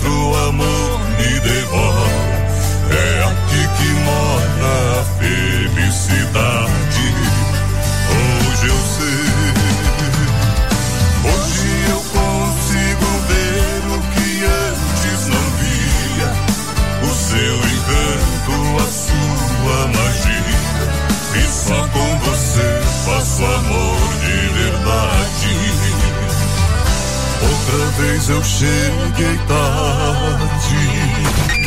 outro amor me devora. É aqui que mora a felicidade. Hoje eu sei, hoje eu consigo ver o que antes não via. O seu encanto, a sua magia. E só com você faço amor de verdade. Outra vez eu cheguei tarde.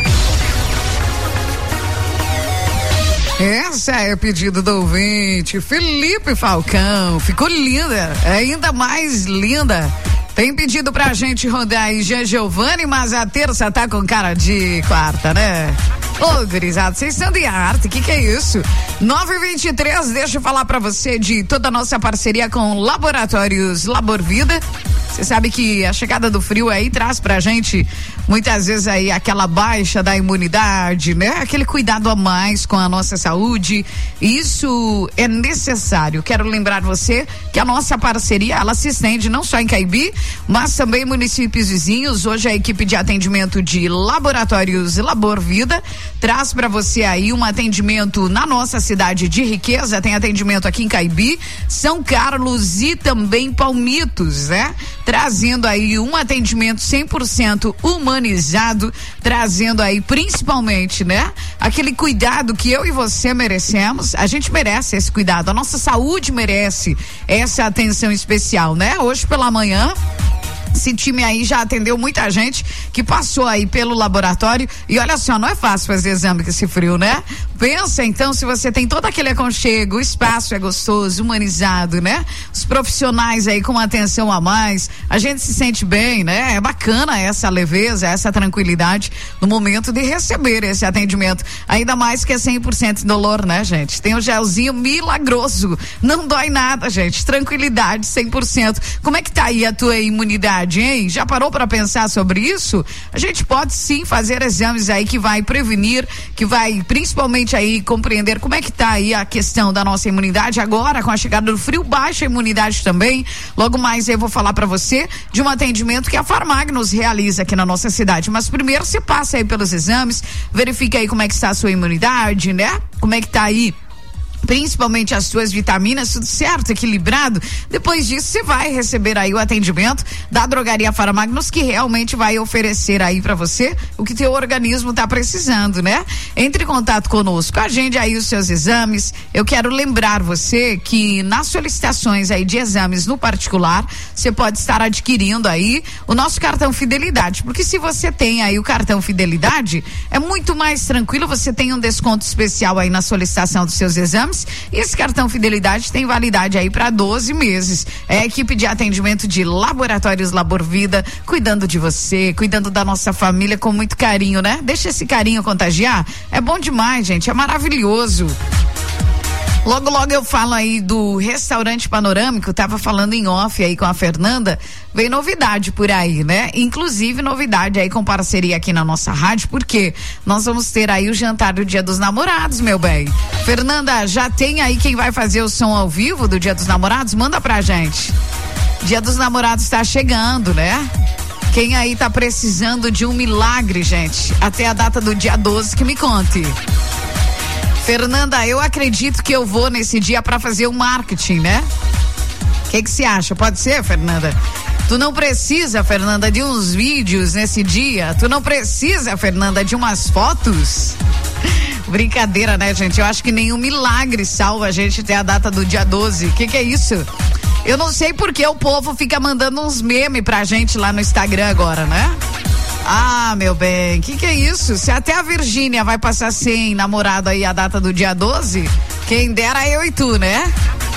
Essa é o pedido do ouvinte Felipe Falcão. Ficou linda, ainda mais linda. Tem pedido pra gente rodar aí Jean Giovanni, mas a terça tá com cara de quarta, né? Ô, gurizada, vocês estão de arte, que é isso? 9h23, deixa eu falar pra você de toda a nossa parceria com Laboratórios Labor Vida. Você sabe que a chegada do frio aí traz pra gente muitas vezes aí aquela baixa da imunidade, né? Aquele cuidado a mais com a nossa saúde. Isso é necessário. Quero lembrar você que a nossa parceria, ela se estende não só em Caibi, mas também em municípios vizinhos. Hoje a equipe de atendimento de Laboratórios Labor Vida traz para você aí um atendimento na nossa cidade de Riqueza. Tem atendimento aqui em Caibi, São Carlos e também Palmitos, né? Trazendo aí um atendimento 100% humanizado, trazendo aí principalmente, né? Aquele cuidado que eu e você merecemos. A gente merece esse cuidado, a nossa saúde merece essa atenção especial, né? Hoje pela manhã, esse time aí já atendeu muita gente que passou aí pelo laboratório e olha só, não é fácil fazer exame com esse frio, né? Pensa então se você tem todo aquele aconchego, o espaço é gostoso, humanizado, né? Os profissionais aí com atenção a mais, a gente se sente bem, né? É bacana essa leveza, essa tranquilidade no momento de receber esse atendimento, ainda mais que é 100% indolor, né, gente? Tem o gelzinho milagroso, não dói nada, gente, tranquilidade 100%. Como é que tá aí a tua imunidade, hein? Já parou para pensar sobre isso? A gente pode sim fazer exames aí que vai prevenir, que vai principalmente aí compreender como é que tá aí a questão da nossa imunidade agora com a chegada do frio, baixa a imunidade também. Logo mais eu vou falar para você de um atendimento que a Farmagnos realiza aqui na nossa cidade, mas primeiro você passa aí pelos exames, verifica aí como é que está a sua imunidade, né? Como é que tá aí principalmente as suas vitaminas, tudo certo, equilibrado. Depois disso, você vai receber aí o atendimento da Drogaria Farmagnos, que realmente vai oferecer aí pra você o que teu organismo tá precisando, né? Entre em contato conosco, agende aí os seus exames. Eu quero lembrar você que nas solicitações aí de exames no particular, você pode estar adquirindo aí o nosso cartão Fidelidade, porque se você tem aí o cartão Fidelidade, é muito mais tranquilo, você tem um desconto especial aí na solicitação dos seus exames. E esse cartão Fidelidade tem validade aí para 12 meses. É a equipe de atendimento de Laboratórios Labor Vida, cuidando de você, cuidando da nossa família com muito carinho, né? Deixa esse carinho contagiar. É bom demais, gente, é maravilhoso. Logo, logo eu falo aí do restaurante panorâmico, tava falando em off aí com a Fernanda, vem novidade por aí, né? Inclusive novidade aí com parceria aqui na nossa rádio, porque nós vamos ter aí o jantar do Dia dos Namorados, meu bem. Fernanda, já tem aí quem vai fazer o som ao vivo do Dia dos Namorados? Manda pra gente. Dia dos Namorados tá chegando, né? Quem aí tá precisando de um milagre, gente, até a data do dia 12, que me conte. Fernanda, eu acredito que eu vou nesse dia para fazer um marketing, né? O que você acha? Pode ser, Fernanda? Tu não precisa, Fernanda, de uns vídeos nesse dia? Tu não precisa, Fernanda, de umas fotos? Brincadeira, né, gente? Eu acho que nenhum milagre salva a gente até a data do dia 12. O que é isso? Eu não sei porque o povo fica mandando uns memes pra gente lá no Instagram agora, né? Ah, meu bem, que é isso? Se até a Virgínia vai passar sem namorado aí a data do dia 12, quem dera eu e tu, né?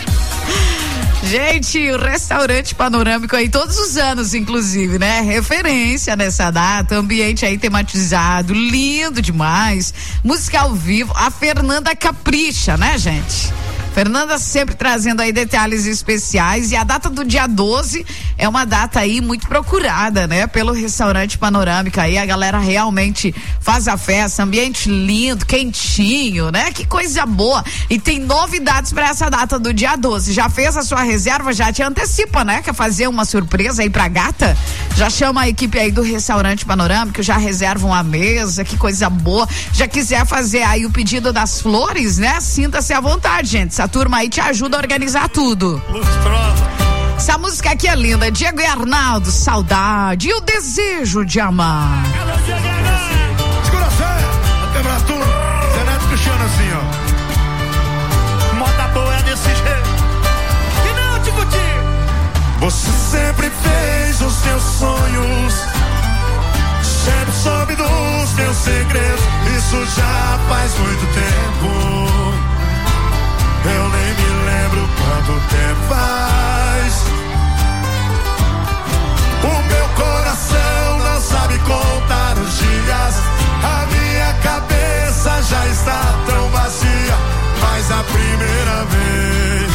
Gente, o restaurante panorâmico aí todos os anos, inclusive, né? Referência nessa data, ambiente aí tematizado, lindo demais, música ao vivo, a Fernanda capricha, né, gente? Fernanda sempre trazendo aí detalhes especiais, e a data do dia 12 é uma data aí muito procurada, né? Pelo restaurante Panorâmica aí, a galera realmente faz a festa, ambiente lindo, quentinho, né? Que coisa boa. E tem novidades para essa data do dia 12. Já fez a sua reserva? Já te antecipa, né? Quer fazer uma surpresa aí pra gata? Já chama a equipe aí do restaurante Panorâmica, já reserva uma mesa, que coisa boa. Já quiser fazer aí o pedido das flores, né? Sinta-se à vontade, gente. Essa turma aí te ajuda a organizar tudo. Essa música aqui é linda. Diego e Arnaldo, Saudade e o Desejo de Amar. Segura a fé, a temperatura. Zé Neto Cristiano assim, ó. Moda boa é desse jeito. E não, Ticuti. Você sempre fez os seus sonhos, sempre soube dos meus segredos. Isso já faz muito tempo. Eu nem me lembro quanto tempo faz. O meu coração não sabe contar os dias. A minha cabeça já está tão vazia. Mas a primeira vez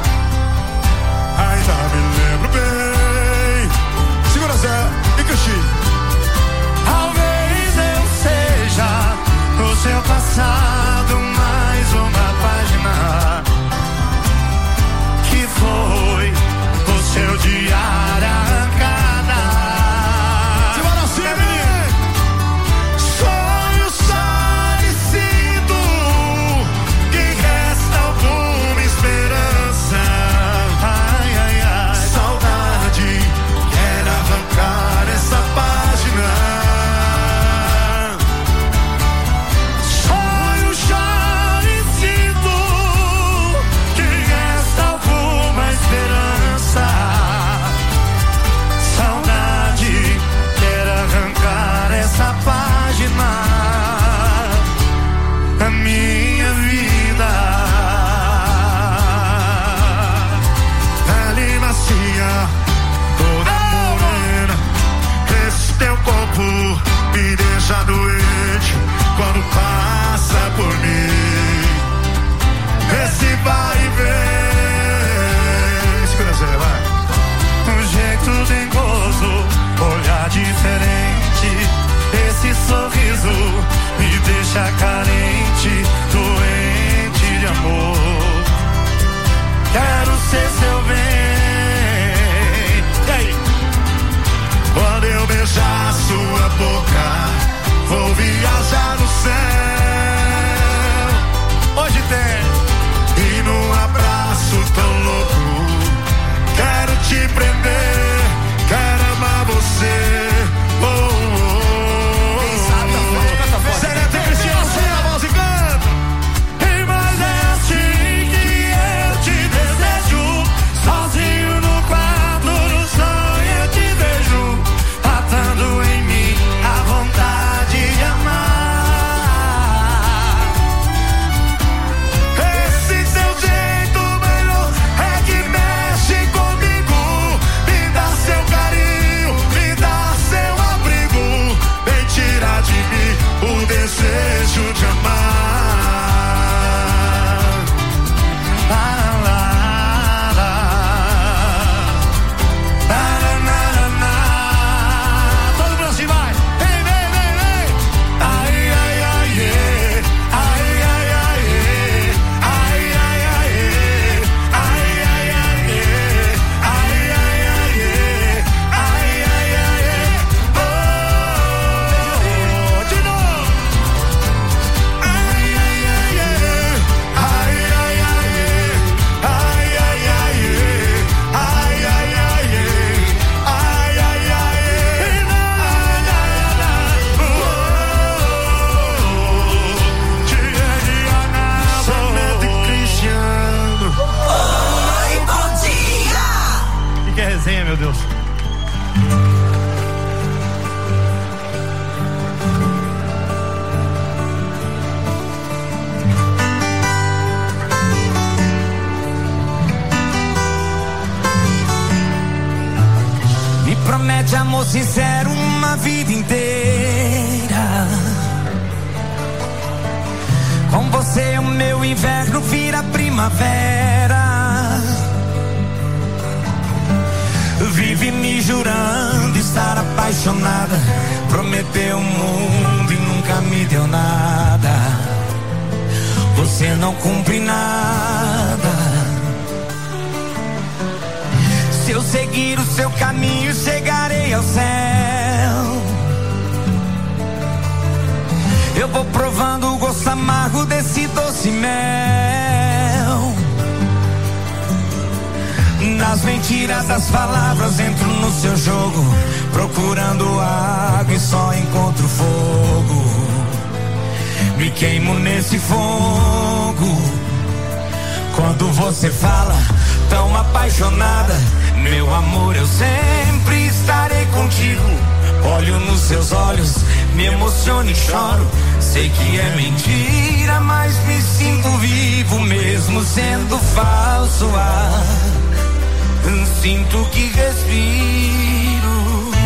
ainda me lembro bem. Segura Zé e Cristi. Talvez eu seja o seu passado, mais uma página que foi o seu diário arrancada. Simbora assim, menino. Sonhos parecidos, que resta alguma esperança. Ai, ai, ai. Saudade, quer arrancar essa página. Sonhos parecidos, que resta alguma esperança. Saudade, quer arrancar essa página da minha vida. Pele macia, toda morena, esse teu corpo me deixa doente quando passa por mim. Esse vai e vem. Segura, Zé, vai. Um jeito dengoso, olhar diferente. Esse sorriso me deixa carente, doente de amor. Quero ser seu bem. E aí? Quando eu beijar sua boca, vou viajar no céu. Hoje tem. E num abraço tão louco, quero te prender, quero amar você. Oh, oh, oh. Zé Neto e Cristiano, sem a voz e canta. E mas é assim que eu te desejo, sozinho no quarto, no sonho eu te vejo, matando em mim a vontade de amar. Esse teu jeito melhor é que mexe comigo. Me dá seu carinho, me dá seu abrigo, vem tirar de mim o desejo de amar. La, la, la, la, la, la, la. Todo mundo assim vai. Vem, vem, vem, vem. Ai, ai, ai, yeah. Ai, ai, ai, yeah. Ai, ai, ai, yeah. Ai, ai, ai, yeah. Ai, ai, ai, yeah. Ai, ai, ai, yeah. Oh, de novo. Ai, ai, ai, yeah. Ai, ai, ai, yeah. Ai, ai, ai, yeah. Ai, ai, ai, yeah. Ai, ai, ai, yeah. Ai, ai, ai, oh, Diana, Zé Neto e Cristiano. Oi, bom dia! Que é resenha, meu Deus? Me promete amor sincero uma vida inteira. Com você eu meu inverno vira primavera. Vive me jurando estar apaixonada. Prometeu o mundo e nunca me deu nada. Você não cumpre nada. Se eu seguir o seu caminho, chegarei ao céu. Eu vou provando o gosto amargo desse doce mel. Nas mentiras das palavras entro no seu jogo, procurando água e só encontro fogo. Me queimo nesse fogo. Quando você fala tão apaixonada, meu amor, eu sempre estarei contigo. Olho nos seus olhos, me emociono e choro. Sei que é mentira, mas me sinto vivo mesmo sendo falso. Sinto que respiro.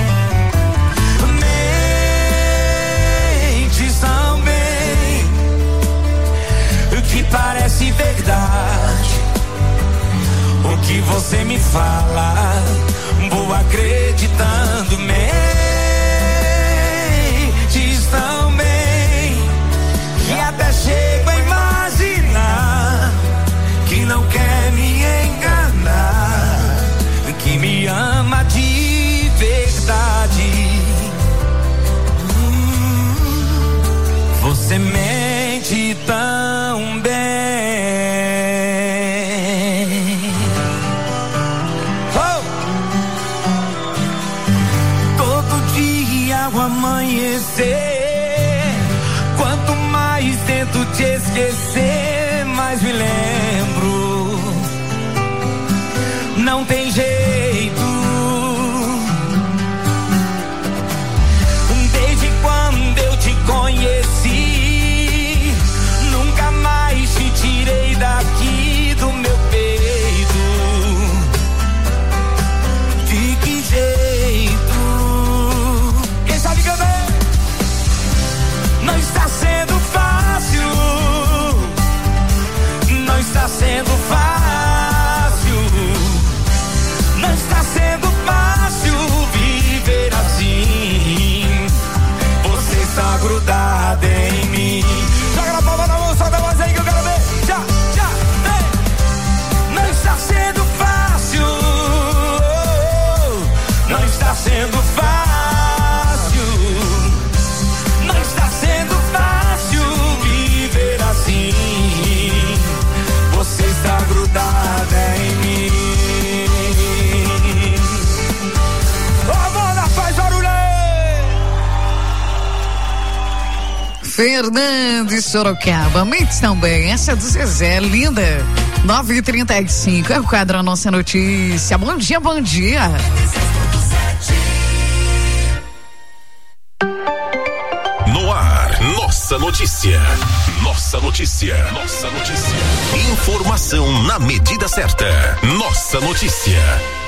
Mentes também, que parece verdade. O que você me fala, vou acreditando. Mentes também, que até chego a imaginar que não quer me enganar, que me ama de verdade. Você mente tão bem. Oh! Todo dia ao amanhecer, quanto mais tento te esquecer, mais me lembro. Não tem jeito. Desde quando eu te conheci, nunca mais te tirei daqui do meu peito. De que jeito? Quem sabe cantar? Não está sendo fácil. Não está sendo fácil. Não está sendo fácil viver assim. Você está grudada em mim. Joga na palma da mão, solta a voz aí que eu quero ver. Já, vem. Não está sendo fácil. Não está sendo fácil. Não está sendo fácil viver assim. Você está grudada em mim. Fernandes Sorocaba, mentes também, essa é do Zezé, linda. 9h35, é o quadro A Nossa Notícia. Bom dia, bom dia. No ar, Nossa Notícia. Nossa Notícia. Nossa Notícia. Informação na medida certa. Nossa Notícia.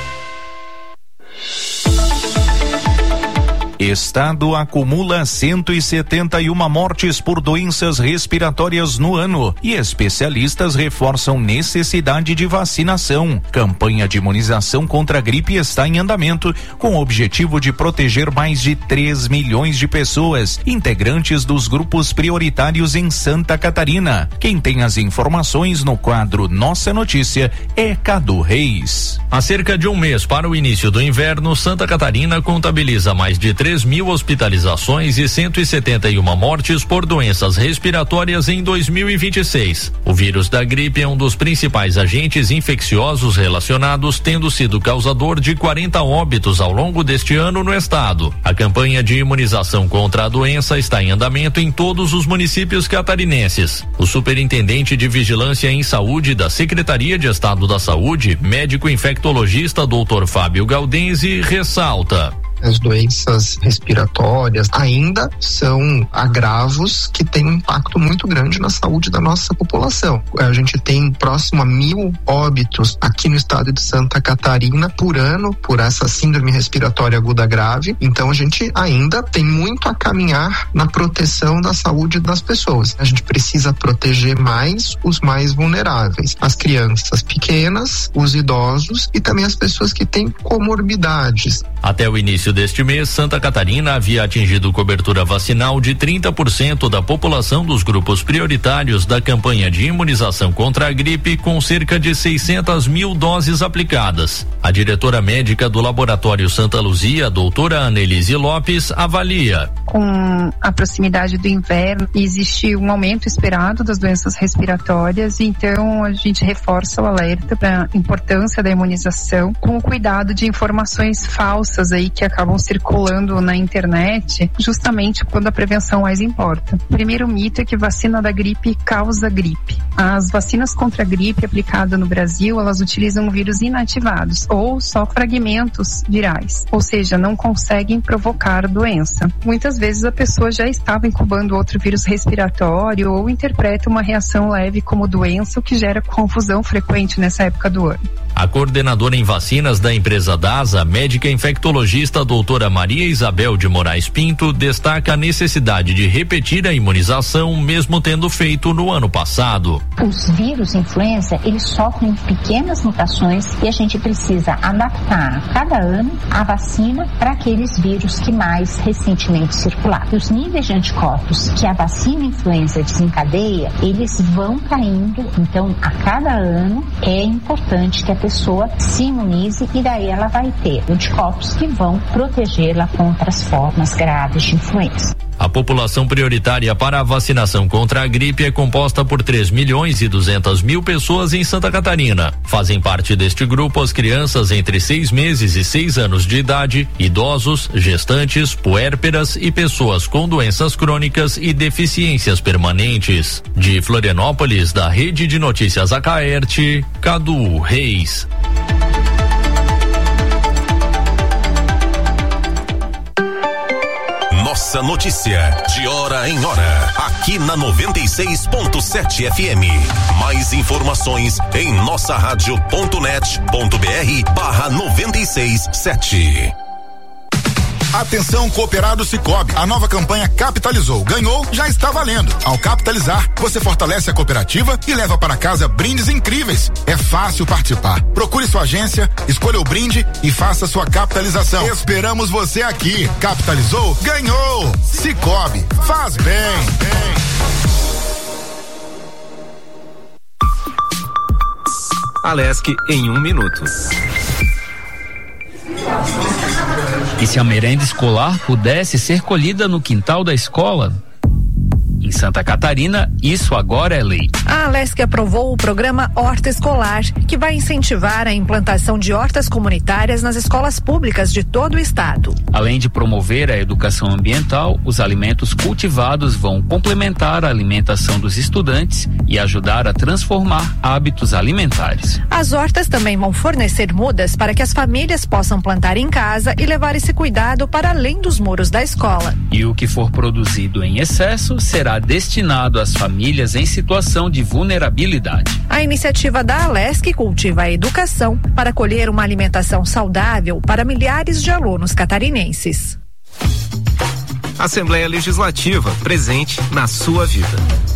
Estado acumula 171 mortes por doenças respiratórias no ano e especialistas reforçam necessidade de vacinação. Campanha de imunização contra a gripe está em andamento, com o objetivo de proteger mais de 3 milhões de pessoas, integrantes dos grupos prioritários em Santa Catarina. Quem tem as informações no quadro Nossa Notícia é Cadu Reis. Há cerca de um mês para o início do inverno, Santa Catarina contabiliza mais de 3.000 hospitalizações e 171 mortes por doenças respiratórias em 2026. O vírus da gripe é um dos principais agentes infecciosos relacionados, tendo sido causador de 40 óbitos ao longo deste ano no estado. A campanha de imunização contra a doença está em andamento em todos os municípios catarinenses. O superintendente de Vigilância em Saúde da Secretaria de Estado da Saúde, médico infectologista Dr. Fábio Gaudenzi, ressalta: As doenças respiratórias ainda são agravos que têm um impacto muito grande na saúde da nossa população. A gente tem próximo a 1.000 óbitos aqui no estado de Santa Catarina por ano por essa síndrome respiratória aguda grave. Então a gente ainda tem muito a caminhar na proteção da saúde das pessoas. A gente precisa proteger mais os mais vulneráveis, as crianças pequenas, os idosos e também as pessoas que têm comorbidades. Até o início deste mês, Santa Catarina havia atingido cobertura vacinal de 30% da população dos grupos prioritários da campanha de imunização contra a gripe, com cerca de 600 mil doses aplicadas. A diretora médica do Laboratório Santa Luzia, doutora Annelise Lopes, avalia. Com a proximidade do inverno, existe um aumento esperado das doenças respiratórias, então a gente reforça o alerta para a importância da imunização, com o cuidado de informações falsas aí que acabam circulando na internet, justamente quando a prevenção mais importa. O primeiro mito é que vacina da gripe causa gripe. As vacinas contra a gripe aplicada no Brasil, elas utilizam vírus inativados ou só fragmentos virais, ou seja, não conseguem provocar doença. Muitas vezes a pessoa já estava incubando outro vírus respiratório ou interpreta uma reação leve como doença, o que gera confusão frequente nessa época do ano. A coordenadora em vacinas da empresa DASA, médica infectologista doutora Maria Isabel de Moraes Pinto, destaca a necessidade de repetir a imunização, mesmo tendo feito no ano passado. Os vírus influenza, eles sofrem pequenas mutações e a gente precisa adaptar a cada ano a vacina para aqueles vírus que mais recentemente circularam. Os níveis de anticorpos que a vacina influenza desencadeia, eles vão caindo, então a cada ano é importante que a pessoa se imunize e daí ela vai ter anticorpos que vão protegê-la contra as formas graves de influenza. A população prioritária para a vacinação contra a gripe é composta por 3.200.000 pessoas em Santa Catarina. Fazem parte deste grupo as crianças entre 6 meses e 6 anos de idade, idosos, gestantes, puérperas e pessoas com doenças crônicas e deficiências permanentes. De Florianópolis, da Rede de Notícias Acaerte, Cadu Reis. Nossa Notícia, de hora em hora, aqui na 96.7 FM. Mais informações em nossaradio.net.br/967. Atenção, cooperado Sicoob, a nova campanha Capitalizou. Ganhou, já está valendo. Ao capitalizar, você fortalece a cooperativa e leva para casa brindes incríveis. É fácil participar. Procure sua agência, escolha o brinde e faça sua capitalização. Esperamos você aqui. Capitalizou? Ganhou! Sicoob, faz bem. Alesc em 1 minuto. E se a merenda escolar pudesse ser colhida no quintal da escola? Em Santa Catarina, isso agora é lei. A Alesc aprovou o programa Horta Escolar, que vai incentivar a implantação de hortas comunitárias nas escolas públicas de todo o estado. Além de promover a educação ambiental, os alimentos cultivados vão complementar a alimentação dos estudantes e ajudar a transformar hábitos alimentares. As hortas também vão fornecer mudas para que as famílias possam plantar em casa e levar esse cuidado para além dos muros da escola. E o que for produzido em excesso será destinado às famílias em situação de vulnerabilidade. A iniciativa da Alesc cultiva a educação para colher uma alimentação saudável para milhares de alunos catarinenses. Assembleia Legislativa, presente na sua vida.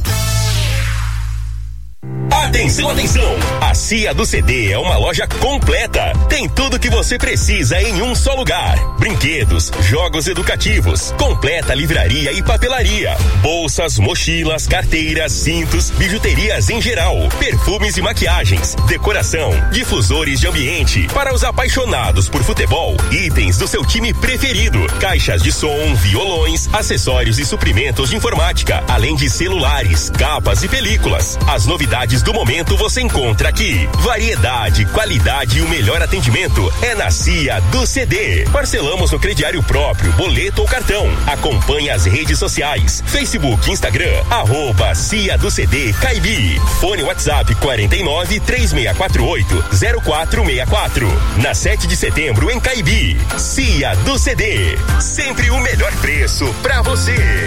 Atenção, atenção! A Cia do CD é uma loja completa. Tem tudo que você precisa em um só lugar. Brinquedos, jogos educativos, completa livraria e papelaria, bolsas, mochilas, carteiras, cintos, bijuterias em geral, perfumes e maquiagens, decoração, difusores de ambiente, para os apaixonados por futebol, itens do seu time preferido, caixas de som, violões, acessórios e suprimentos de informática, além de celulares, capas e películas. As novidades do momento momento você encontra aqui. Variedade, qualidade e o melhor atendimento é na Cia do CD. Parcelamos no crediário próprio, boleto ou cartão. Acompanhe as redes sociais, Facebook, Instagram, @Cia do CD Caibi. Fone WhatsApp 49 3648 0464. Na 7 de setembro em Caibi. Cia do CD. Sempre o melhor preço pra você.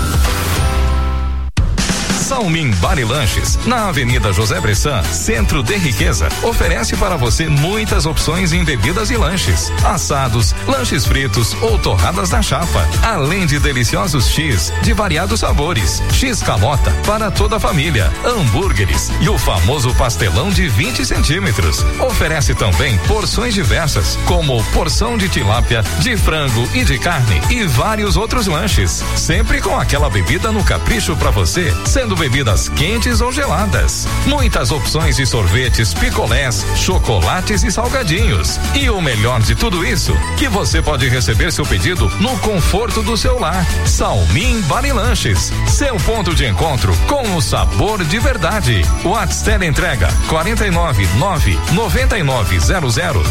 Salmin Bar e Lanches, na Avenida José Bressan, Centro de Riqueza, oferece para você muitas opções em bebidas e lanches, assados, lanches fritos ou torradas na chapa, além de deliciosos X de variados sabores, X calota para toda a família, hambúrgueres e o famoso pastelão de 20 centímetros. Oferece também porções diversas, como porção de tilápia, de frango e de carne e vários outros lanches, sempre com aquela bebida no capricho para você, sendo bebidas quentes ou geladas. Muitas opções de sorvetes, picolés, chocolates e salgadinhos. E o melhor de tudo isso, que você pode receber seu pedido no conforto do seu lar. Salmin Bar e Lanches, seu ponto de encontro com o sabor de verdade. WhatsApp entrega 49 9 9900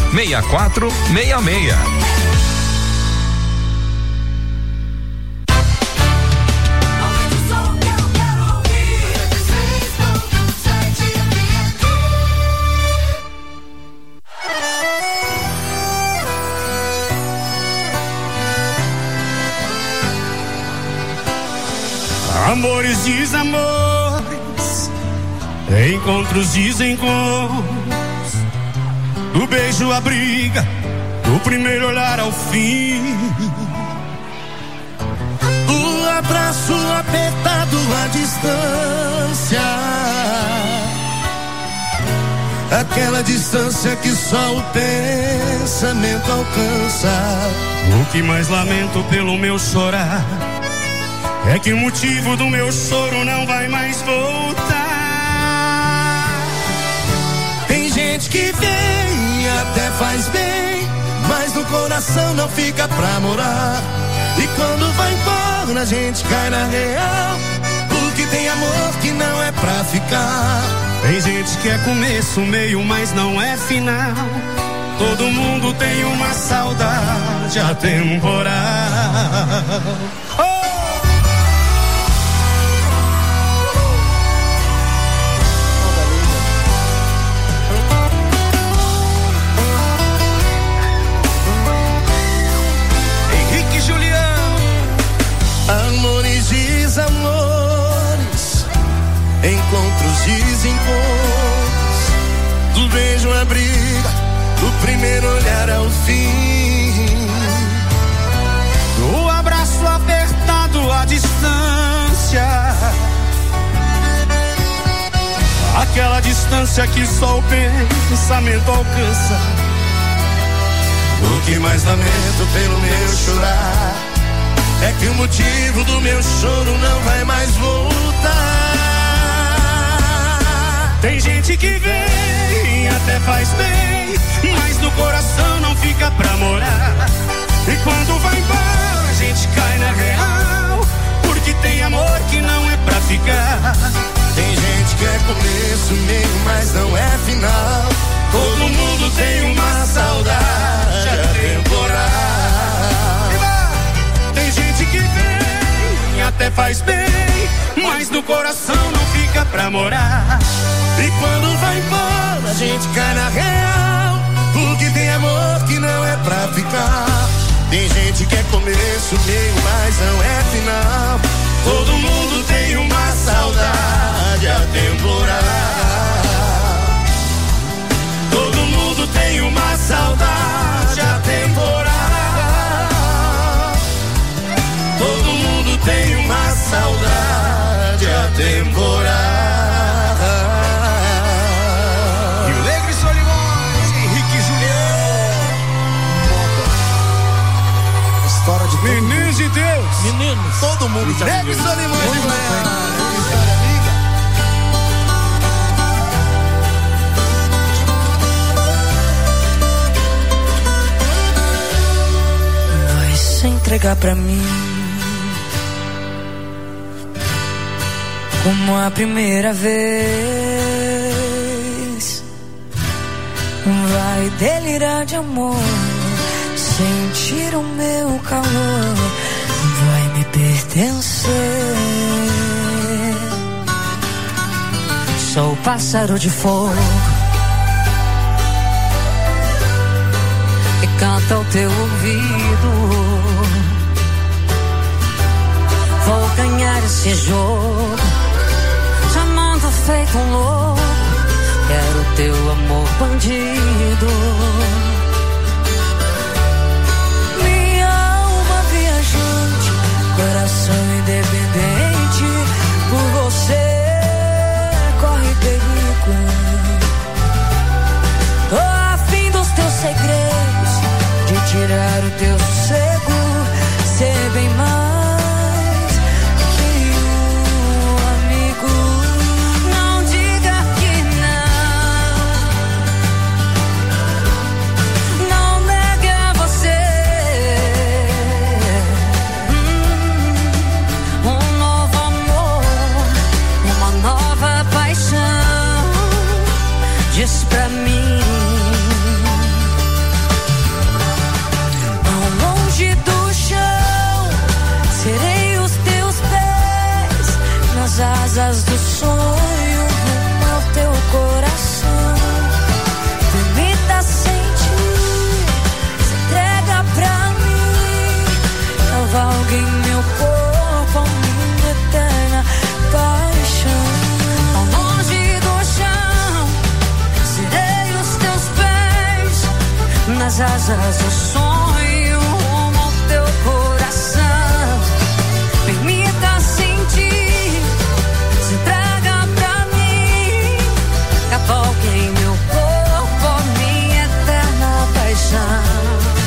6466. Amores, desamores, encontros, desencontros, do beijo à briga, do primeiro olhar ao fim, o abraço apertado à distância, aquela distância que só o pensamento alcança. O que mais lamento pelo meu chorar é que o motivo do meu choro não vai mais voltar. Tem gente que vem, até faz bem, mas no coração não fica pra morar. E quando vai embora a gente cai na real, porque tem amor que não é pra ficar. Tem gente que é começo, meio, mas não é final. Todo mundo tem uma saudade atemporal. Amores, desamores, encontros, desencontros, do beijo à briga, do primeiro olhar ao fim, do abraço apertado à distância, aquela distância que só o pensamento alcança. O que mais lamento pelo meu chorar é que o motivo do meu choro não vai mais voltar. Tem gente que vem, até faz bem, mas no coração não fica pra morar. E quando vai embora a gente cai na real, porque tem amor que não é pra ficar. Tem gente que é começo, meio, mas não é final. Todo mundo tem uma saudade atemporal. Tem gente que vem, até faz bem, mas no coração não fica pra morar. E quando vai embora a gente cai na real, porque tem amor que não é pra ficar. Tem gente que é começo, meio, mas não é final. Todo mundo tem uma saudade atemporal. Todo mundo tem uma saudade atemporal. Todo mundo tem uma saudade atemporal. E o Negro e Solimões, Henrique e Julião. História de meninos de Deus. Meninos. Todo mundo já Negro e Solimões de Goiânia. Vai se entregar pra mim como a primeira vez. vai delirar de amor, sentir o meu calor, vai me pertencer. Sou pássaro de fogo que canta ao teu ouvido. Vou ganhar esse jogo, chamando feito um louco. Quero teu amor bandido. Minha alma viajante, coração independente, por você corre perigo. Tô afim dos teus segredos, de tirar o teu sossego, ser bem mais. Diz pra mim, tão longe do chão, serei os teus pés, nas asas do sonho, rumo ao teu coração. Permita sentir, se entrega pra mim, cavalgue em meu corpo, a minha eterna paixão. Nas asas do sonho, rumo ao teu coração. Permita sentir, se entrega pra mim, cavalgue em meu corpo, minha eterna paixão.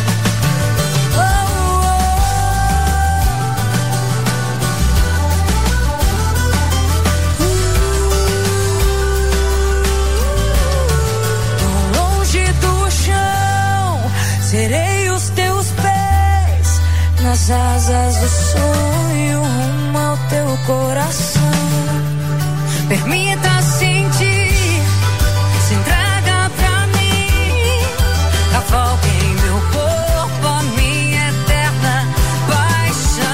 Serei os teus pés, nas asas do sonho, rumo ao teu coração. Permita sentir, se entrega pra mim, cavalgue em meu corpo, a minha eterna paixão.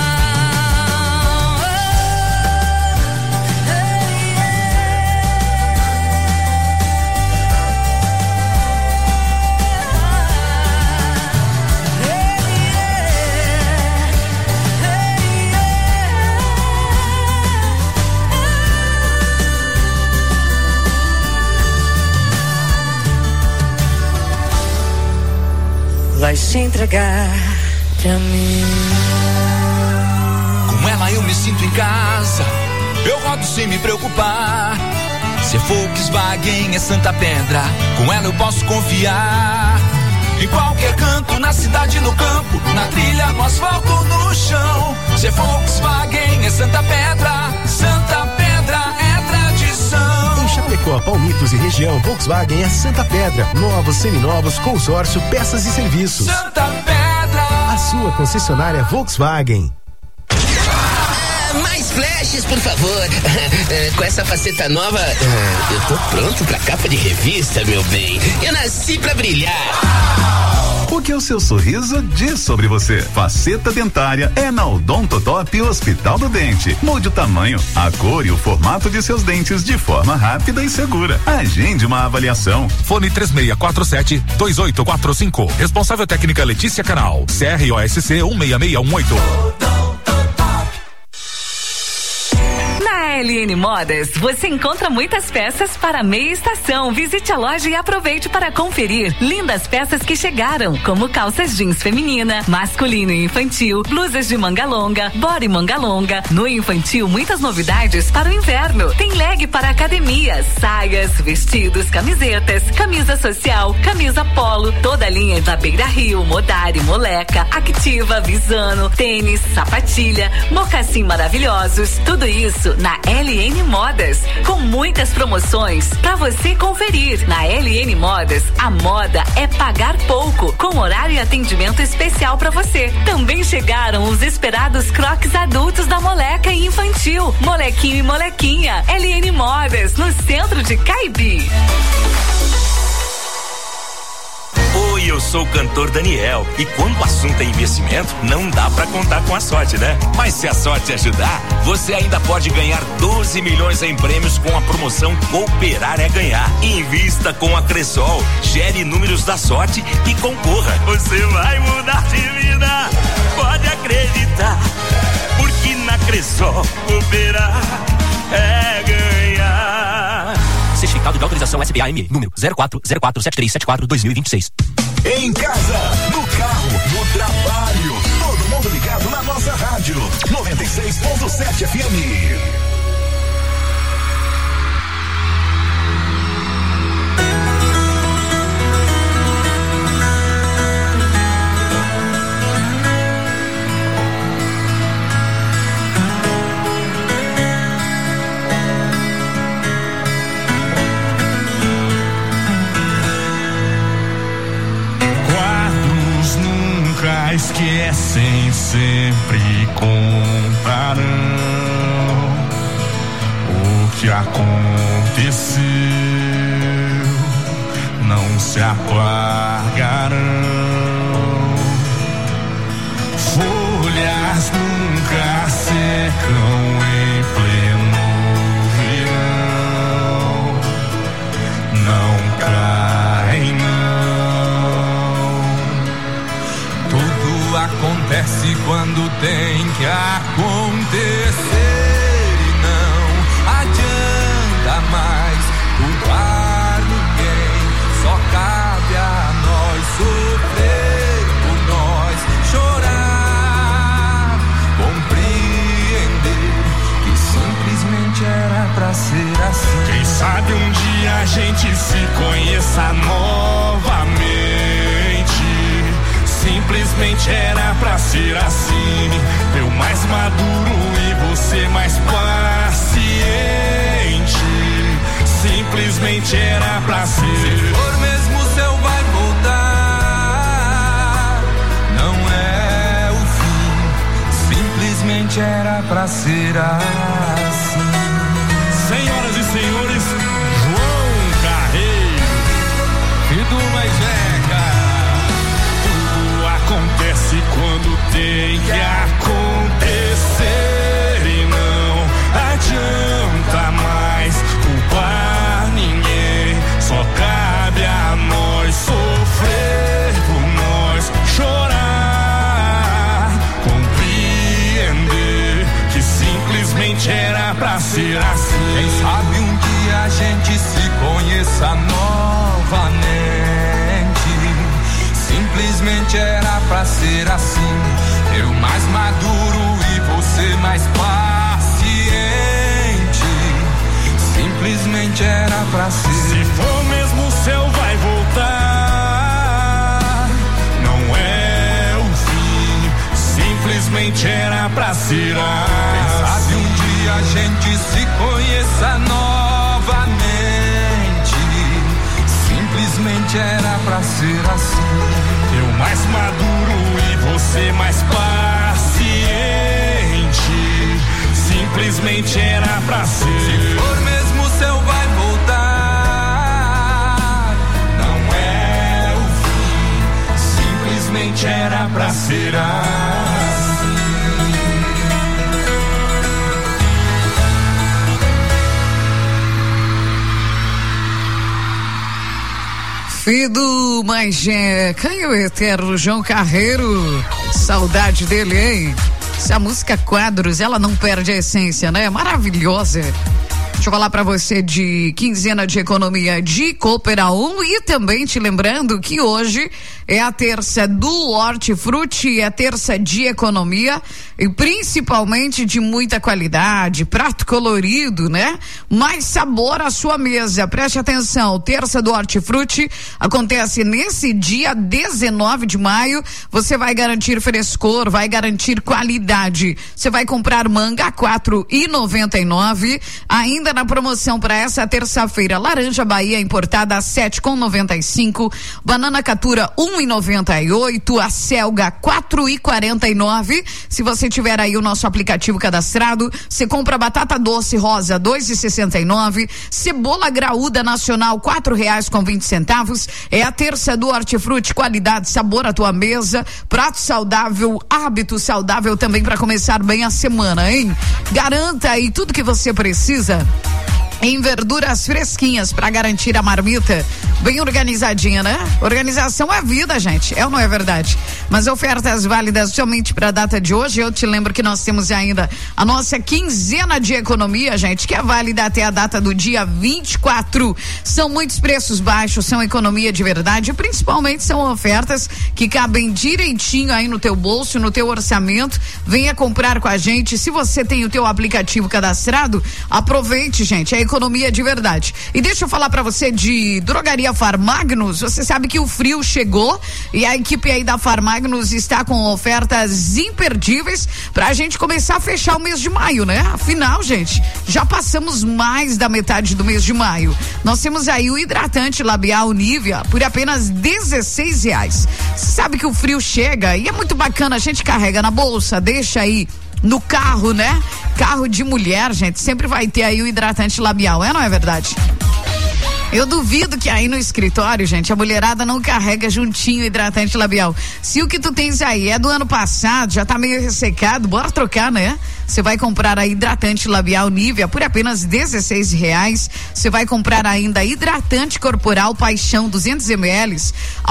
Vai se entregar pra mim. Com ela eu me sinto em casa, eu rodo sem me preocupar. Se é Volkswagen é Santa Pedra, com ela eu posso confiar. Em qualquer canto, na cidade, no campo, na trilha, no asfalto, no chão. Se é Volkswagen é Santa Pedra, Santa Pedra é tradição. Em Chapecó, Palmitos e região, Volkswagen é Santa Pedra. Novos, seminovos, consórcio, peças e serviços. Santa Pedra, a sua concessionária Volkswagen. Mais flashes, por favor. Com essa faceta nova, eu tô pronto pra capa de revista, meu bem. Eu nasci pra brilhar. O que o seu sorriso diz sobre você? Faceta dentária é na Odontotop Hospital do Dente. Mude o tamanho, a cor e o formato de seus dentes de forma rápida e segura. Agende uma avaliação. Fone 3647-2845. Responsável técnica Letícia Canal. CROSC 166118. Na LN Modas, você encontra muitas peças para meia estação. Visite a loja e aproveite para conferir lindas peças que chegaram, como calças jeans feminina, masculino e infantil, blusas de manga longa, body manga longa. No infantil, muitas novidades para o inverno. Tem leg para academia, saias, vestidos, camisetas, camisa social, camisa polo, toda a linha da Beira Rio, Modari, Moleca, Activa, Visano, tênis, sapatilha, mocassim maravilhosos. Tudo isso na LN Modas, com muitas promoções para você conferir. Na LN Modas, a moda é pagar pouco, com horário e atendimento especial para você. Também chegaram os esperados crocs adultos da Moleca e infantil, Molequinho e Molequinha. LN Modas, no centro de Caibi. Oi, eu sou o cantor Daniel e quando o assunto é investimento, não dá pra contar com a sorte, né? Mas se a sorte ajudar, você ainda pode ganhar 12 milhões em prêmios com a promoção Cooperar é Ganhar. Invista com a Cressol, gere números da sorte e concorra. Você vai mudar de vida, pode acreditar, porque na Cressol cooperar é ganhar. Certificado de autorização SBAM, número 04047374-2026. Em casa, no carro, no trabalho, todo mundo ligado na nossa rádio 96.7 FM. Esquecem, sempre contarão o que aconteceu, não se apagarão. Folhas nunca secam em pleno verão, não caem acontece quando tem que acontecer e não adianta mais culpar ninguém, só cabe a nós sofrer por nós, chorar, compreender que simplesmente era pra ser assim. Quem sabe um dia a gente se conheça novamente. Simplesmente era pra ser assim. Eu mais maduro e você mais paciente. Simplesmente era pra ser. Se for mesmo seu vai voltar, não é o fim. Simplesmente era pra ser assim. Senhoras e senhores, João Carreiro e do Majeca. Acontece quando tem que acontecer e não adianta mais culpar ninguém, só cabe a nós sofrer por nós, chorar, compreender que simplesmente era pra ser assim. Quem sabe um dia a gente se conheça novamente. Simplesmente era pra ser assim. Eu mais maduro e você mais paciente. Simplesmente era pra ser. Se for mesmo o céu vai voltar, não é o fim. Simplesmente era pra ser assim. Quem sabe um dia a gente se conheça novamente. Simplesmente era pra ser assim. Eu mais maduro e você mais paciente. Simplesmente era pra ser. Se for mesmo o céu vai voltar, não é o fim. Simplesmente era pra ser assim. Fido Majeca e o eterno João Carreiro. Saudade dele, hein? Essa música Quadros, ela não perde a essência, né? Maravilhosa. Deixa eu falar pra você de quinzena de economia de Cooperaum e também te lembrando que hoje é a terça do Hortifruti, é a terça de economia e principalmente de muita qualidade, prato colorido, né? Mais sabor à sua mesa. Preste atenção, terça do Hortifruti acontece nesse dia 19 de maio. Você vai garantir frescor, vai garantir qualidade. Você vai comprar manga a R$4,99, ainda na promoção para essa terça-feira. Laranja Bahia importada a 7,95, banana catura 1,98, a selga 4,49. Se você tiver aí o nosso aplicativo cadastrado, você compra batata doce rosa 2,69, cebola graúda nacional R$4,20. É a terça do Hortifruti, qualidade, sabor à tua mesa, prato saudável, hábito saudável também para começar bem a semana, hein? Garanta aí tudo que você precisa em verduras fresquinhas para garantir a marmita bem organizadinha, né? Organização é vida, gente, é ou não é verdade? Mas ofertas válidas somente para a data de hoje. Eu te lembro que nós temos ainda a nossa quinzena de economia, gente, que é válida até a data do dia 24. São muitos preços baixos, são economia de verdade, principalmente são ofertas que cabem direitinho aí no teu bolso, no teu orçamento. Venha comprar com a gente. Se você tem o teu aplicativo cadastrado, aproveite, gente, é economia de verdade. E deixa eu falar pra você de Drogaria Farmagnus. Você sabe que o frio chegou e a equipe aí da Farmagnus está com ofertas imperdíveis pra gente começar a fechar o mês de maio, né? Afinal, gente, já passamos mais da metade do mês de maio. Nós temos aí o hidratante labial Nivea por apenas R$16. Você sabe que o frio chega e é muito bacana, a gente carrega na bolsa, deixa aí no carro, né? Carro de mulher, gente, sempre vai ter aí o hidratante labial, não é verdade? Eu duvido que aí no escritório, gente, a mulherada não carrega juntinho o hidratante labial. Se o que tu tens aí é do ano passado, já tá meio ressecado, bora trocar, né? Você vai comprar a hidratante labial Nivea por apenas R$16. Você vai comprar ainda hidratante corporal Paixão 200 ml a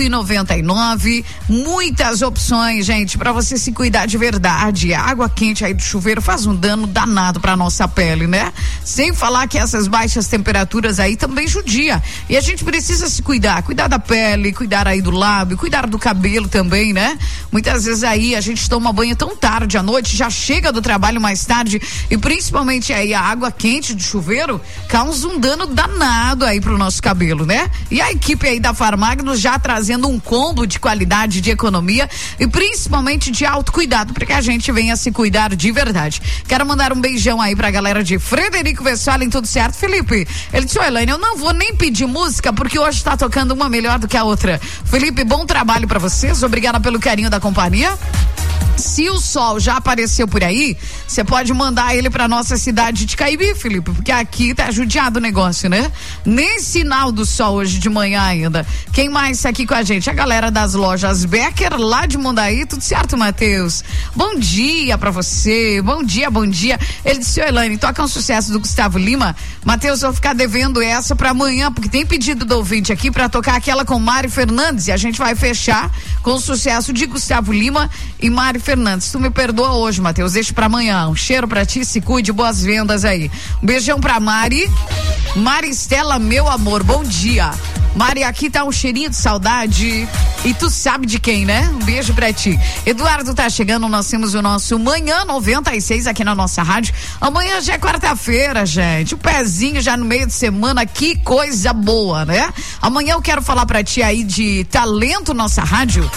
R$8,99. Muitas opções, gente, para você se cuidar de verdade. A água quente aí do chuveiro faz um dano danado para nossa pele, né? Sem falar que essas baixas temperaturas aí também judia. E a gente precisa se cuidar da pele, cuidar aí do lábio, cuidar do cabelo também, né? Muitas vezes aí a gente toma banho tão tarde à noite, já chega do trabalho mais tarde e principalmente aí a água quente do chuveiro causa um dano danado aí pro nosso cabelo, né? E a equipe aí da Farmagnus já trazendo um combo de qualidade, de economia e principalmente de autocuidado para que a gente venha se cuidar de verdade. Quero mandar um beijão aí pra galera de Frederico Westphalen, tudo certo, Felipe? Ele disse, Elaine, eu não vou nem pedir música porque hoje tá tocando uma melhor do que a outra. Felipe, bom trabalho pra vocês, obrigada pelo carinho da companhia. Se o sol já apareceu por aí, você pode mandar ele pra nossa cidade de Caibi, Felipe, porque aqui tá judiado o negócio, né? Nem sinal do sol hoje de manhã ainda. Quem mais tá aqui com a gente? A galera das lojas Becker, lá de Mundaí, tudo certo, Matheus? Bom dia pra você, bom dia, bom dia. Ele disse, Elaine, toca um sucesso do Gustavo Lima. Matheus, vou ficar devendo essa pra amanhã, porque tem pedido do ouvinte aqui pra tocar aquela com Mari Fernandes e a gente vai fechar com o sucesso de Gustavo Lima e Mari Fernandes. Tu me perdoa hoje, Matheus, deixa pra amanhã. Um cheiro pra ti, se cuide, boas vendas aí. Um beijão pra Mari. Maristela, meu amor, bom dia. Mari, aqui tá um cheirinho de saudade e tu sabe de quem, né? Um beijo pra ti. Eduardo tá chegando, nós temos o nosso Manhã 96 aqui na nossa rádio. Amanhã já é quarta-feira, gente. O pezinho já no meio de semana, que coisa boa, né? Amanhã eu quero falar pra ti aí de talento nossa rádio.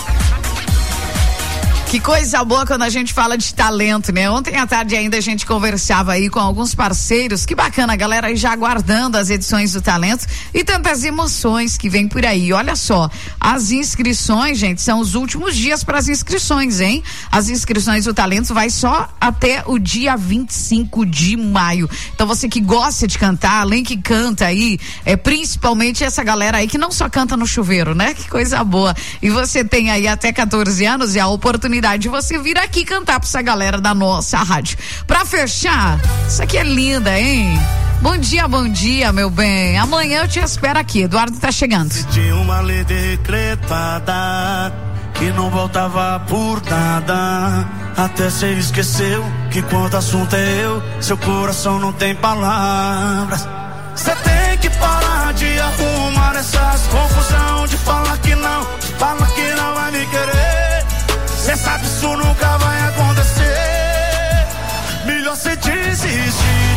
Que coisa boa quando a gente fala de talento, né? Ontem à tarde ainda a gente conversava aí com alguns parceiros. Que bacana, a galera aí já aguardando as edições do Talento e tantas emoções que vem por aí. Olha só, as inscrições, gente, são os últimos dias para as inscrições, hein? As inscrições do Talento vai só até o dia 25 de maio. Então você que gosta de cantar, além que canta aí, principalmente essa galera aí que não só canta no chuveiro, né? Que coisa boa. E você tem aí até 14 anos e a oportunidade de você vir aqui cantar pra essa galera da nossa rádio. Pra fechar, isso aqui é linda, hein? Bom dia, meu bem. Amanhã eu te espero aqui. Eduardo tá chegando. De uma lei decretada que não voltava por nada. Até cê esqueceu que quando o assunto é eu, seu coração não tem palavras. Cê tem que parar de arrumar essas confusão, de falar que não vai me querer. Cê sabe isso nunca vai acontecer. Melhor cê desistir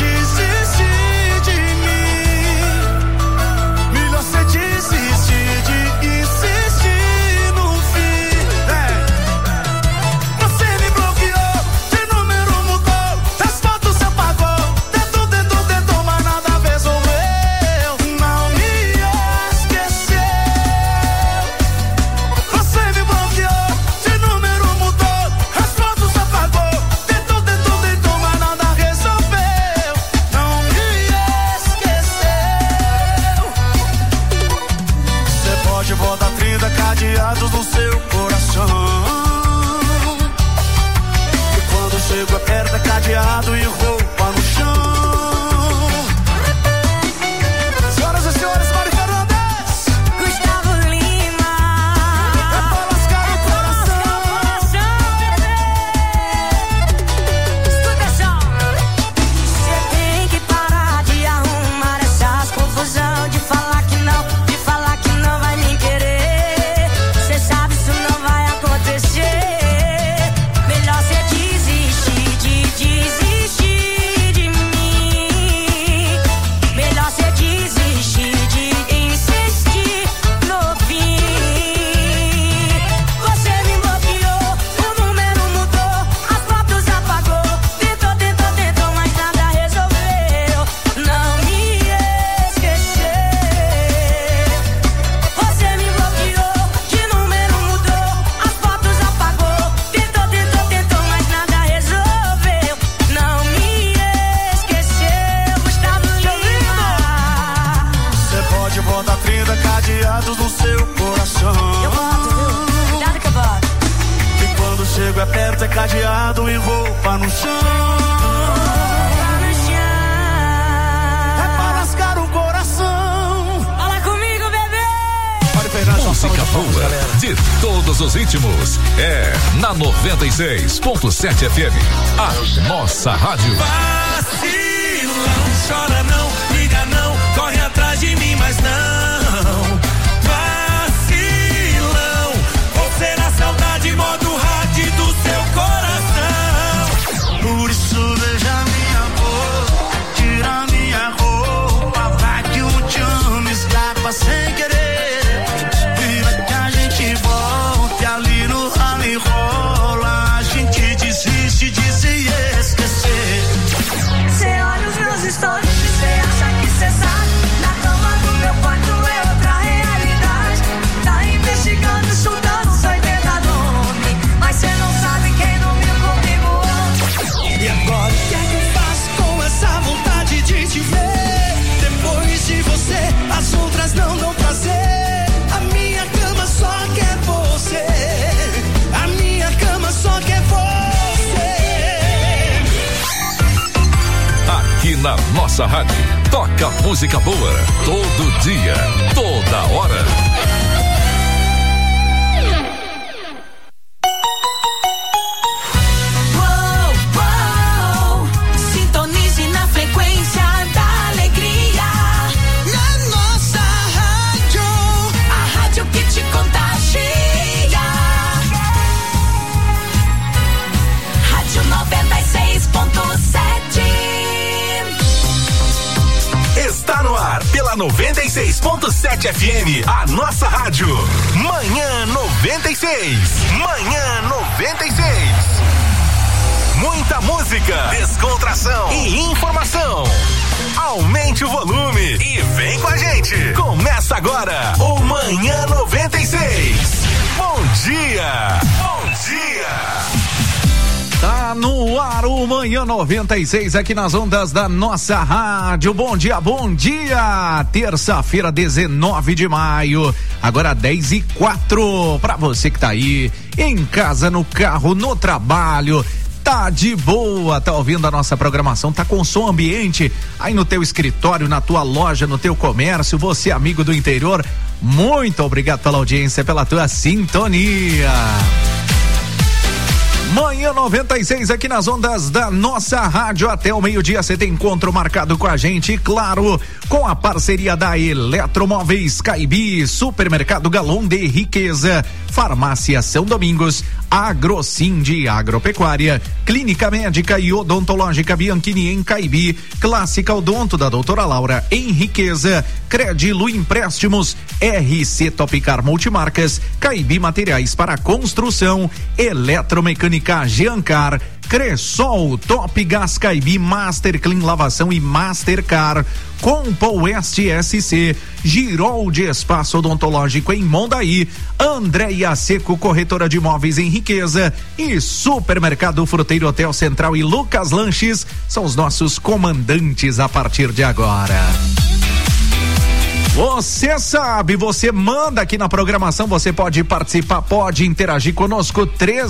de mim. Melhor cê desistir de insistir no fim. Você me bloqueou, seu número mudou, as fotos cê apagou, dentro cadeado e roupa no chão. Senhoras e senhores, Mari Fernandes, Gustavo Lima, é pra lascar o coração. Escuta só. Você tem que parar de arrumar essas confusão, de falar que não vai me querer. Você sabe isso não vai acontecer. Melhor você desistir de mim. Melhor você desistir de insistir no fim. Você me bloqueou, o número mudou, as fotos apagou. Tentou, mas nada resolveu. Não me esqueceu. Você me bloqueou, de número mudou, as fotos apagou. Tentou, mas nada resolveu. Não me esqueceu. Gustavo Lima. Você pode botar 30 cadeados no seu coração. Eu boto, viu? Cuidado que eu boto. E quando chego é perto é cadeado e roupa no chão. É pra lascar o coração. Fala comigo, bebê. Música boa de todos os ritmos. É na 96.7 FM. A nossa rádio. Vacilão, chora não, liga não, corre atrás de mim, mas não. Vacilão, ou será saudade, modo rádio do seu coração. Por isso beija minha boca, tira minha roupa, vai que o te amo escapa sem querer. E vai que a gente volte ali no rally rola, a gente desiste de se esquecer. Cê olha os meus stories, cê acha que cê sabe. Na cama do meu quarto é outra realidade. Tá investigando, estudando, só inventa nome. Mas cê não sabe quem dormiu comigo ontem. E agora o que é que eu faço com essa vontade de te ver? Depois de você, as outras não dão prazer. A minha cama só quer você. A minha cama só quer você. Aqui na nossa rádio. Toca música boa. Todo dia. Toda hora. Sintonize na frequência da alegria. Na nossa rádio, a rádio que te contagia. Rádio 96.7. Está no ar pela 96.7 FM, a nossa rádio. Manhã 96. Manhã 96. Muita música, descontração e informação. Aumente o volume e vem com a gente. Começa agora o Manhã 96. Bom dia. Bom dia. Tá no ar o Manhã 96 aqui nas ondas da nossa rádio. Bom dia, bom dia. Terça-feira, 19 de maio. Agora 10:04. Pra você que tá aí em casa, no carro, no trabalho. Tá de boa, tá ouvindo a nossa programação, tá com som ambiente aí no teu escritório, na tua loja, no teu comércio, você amigo do interior, muito obrigado pela audiência, pela tua sintonia. Manhã 96 aqui nas ondas da nossa rádio. Até o meio-dia você tem encontro marcado com a gente, claro, com a parceria da Eletromóveis Caibi, Supermercado Galon de Riqueza, Farmácia São Domingos, Agrocim de Agropecuária, Clínica Médica e Odontológica Bianchini em Caibi, Clássica Odonto da doutora Laura em Riqueza, Credilu Empréstimos, RC Topcar Multimarcas, Caibi Materiais para Construção, Eletromecânica Giancar, Cressol, Top Gás Caibi, Master Clean Lavação e Mastercar, Compo Oeste SC, Girol de Espaço Odontológico em Mondaí, Andréia Seco, corretora de imóveis em Riqueza e Supermercado Fruteiro Hotel Central e Lucas Lanches são os nossos comandantes a partir de agora. Você sabe, você manda aqui na programação, você pode participar, pode interagir conosco,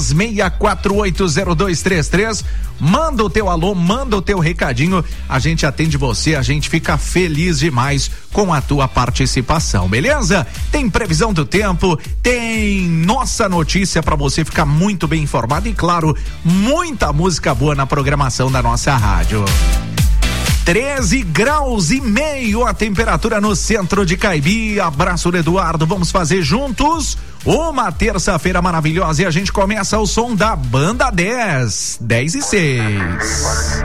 36480233, manda o teu alô, manda o teu recadinho, a gente atende você, a gente fica feliz demais com a tua participação, beleza? Tem previsão do tempo, tem nossa notícia pra você ficar muito bem informado e, claro, muita música boa na programação da nossa rádio. 13 graus e meio a temperatura no centro de Caibi. Abraço do Eduardo, vamos fazer juntos uma terça-feira maravilhosa e a gente começa o som da Banda 10, 10 e 6.